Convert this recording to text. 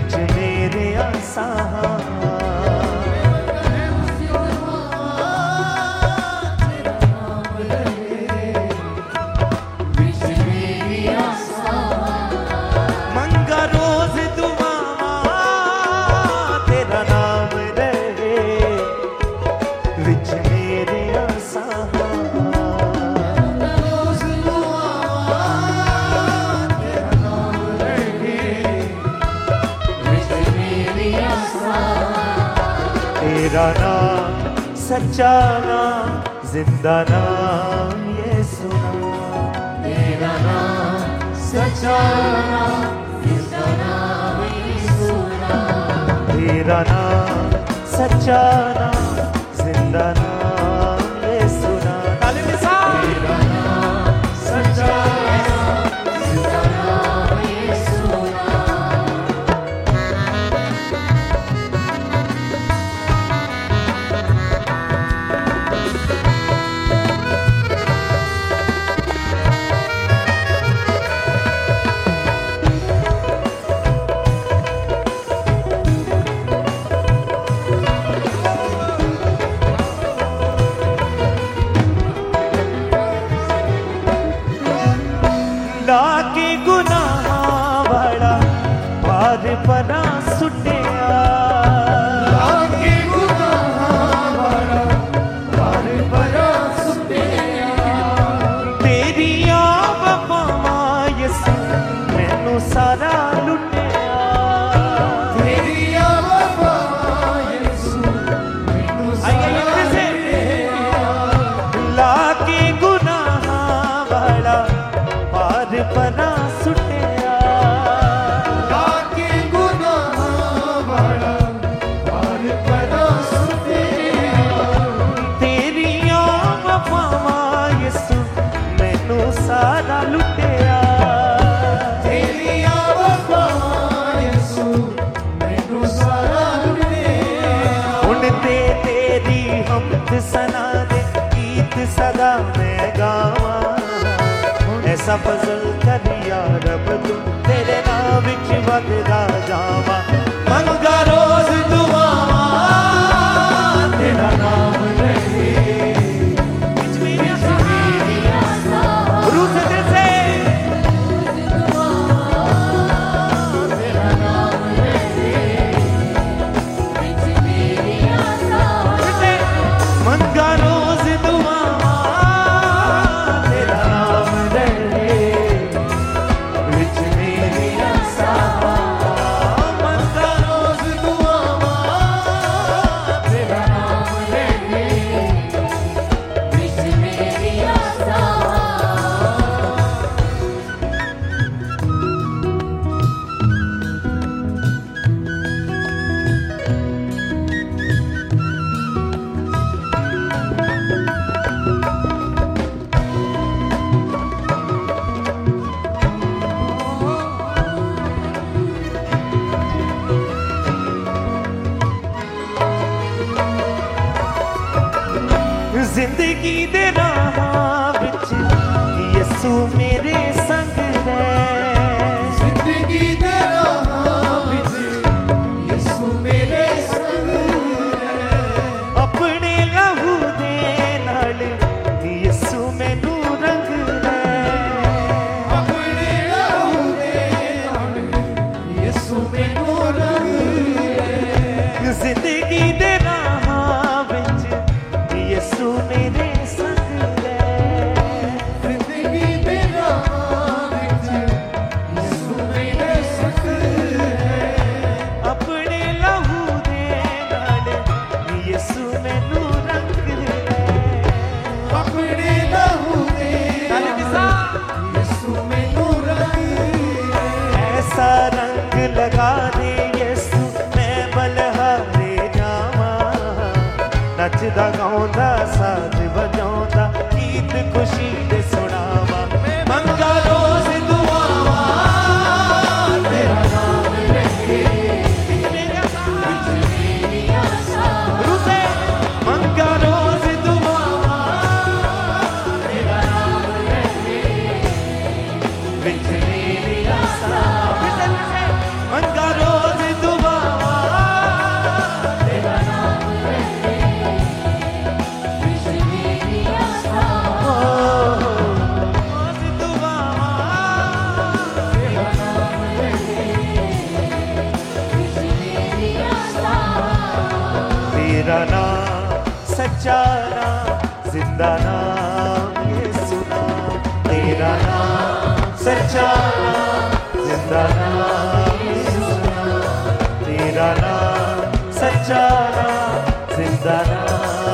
विच मेरे आसा मंगा रोज दुआवा तेरा नाम रहे विच मेरे आसा तेरा नाम सच्चा नाम जिंदा नाम यीशु नाम तेरा नाम सच्चा नाम जिंदा नाम यीशु नाम तेरा नाम सच्चा नाम जिंदा नाम यीशु नाम तेरा नाम सच्चा नाम जिंदा नाम यीशु लाके गुनाह वाला पार परा सुटिया लाके गुनाह वाला पार परा सुटिया तेरी वफा यसू मैनू सारा लुटिया तेरी वफा यसू मैनू सारा लुटिया लाके गुनाह वाला पना सुटिया लाके गुनाह वाला पार पना सुटिया तेरी वफावां यसू मैनू सारा लुटिया तेरी वफावां यसू मैनू सारा लुटिया हुण ते तेरी हमद सना दे गीत सदा मैं गावां ऐसा फजल कर या रब तू तेरे नाम विच वधदा जावा मंगा रोज दुआवा तेरा नाम रहे विच मेरी आसा रूह से दिल से तेरा नाम रहे विच मेरी आसा मंगा रोज दुआवा तेरा नाम रहे विच मेरी आसा मंगा रोज दुआवा तेरा नाम रहे विच मेरी आसा जिंदगी दे राह विच यसू मेरे संग है जिंदगी दे राह विच यसू मेरे संग है अपने लहू दे नाल यसू मैनू रंग है अपने लहू दे नाल यसू मैनू रंग है जिंदगी दे राह विच यसू मेरे संग है जिंदगी दे राह विच यसू मेरे संग है अपने लहू दे नाल यसू मैनू रंग है अपने लहू दे नाल यसू मैनू रंग है ऐसा रंग लगा दे यसू मैं बलहारे जावा नचदा गाउंदा साज बजाउंदा गीत खुशी दे सुनावा मंगा रोज दुआवा तेरा नाम रहे विच मेरी आसा रूह से मंगा रोज दुआवा तेरा नाम रहे विच मेरी आसा मंगा रोज सच्चा नाम, जिंदा नाम यीशु नाम। तेरा नाम सच्चा नाम, जिंदा नाम यीशु नाम। तेरा नाम सच्चा नाम, जिंदा नाम